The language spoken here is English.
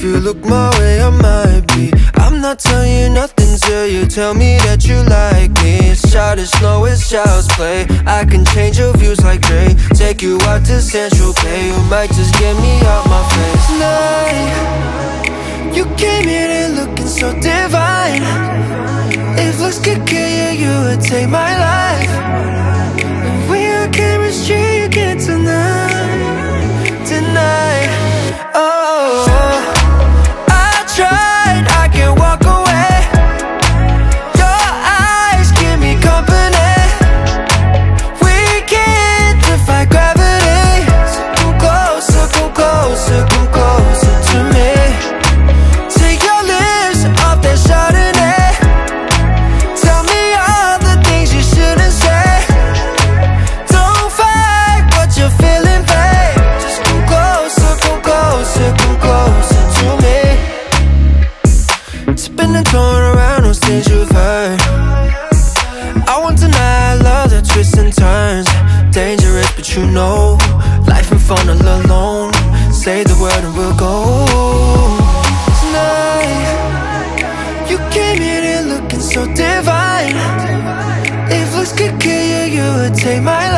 If you look my way, I might be. I'm not telling you nothing till you tell me that you like me. It's childish, no, it's child's play. I can change your views like Dre. Take you out to Central Bay. You might just get me out my face. Night, you came in here looking so divine. If looks could kill you, you would take my life. And we are chemistry, you can't deny. Oh, I tried, I can't walk away. Your eyes give me company. We can't defy gravity. So come closer, come closer, come closer to me. Take your lips off that Chardonnay. Tell me all the things you shouldn't say. Don't fight what you're feeling, babe. Just come closer, come closer, come closer to me. Spin and turn around those things you've heard. I want tonight, love the twists and turns. Dangerous, but you know, life and fun all alone. Say the word and we'll go. Tonight, you came in here looking so divine. If looks could kill you, you would take my life.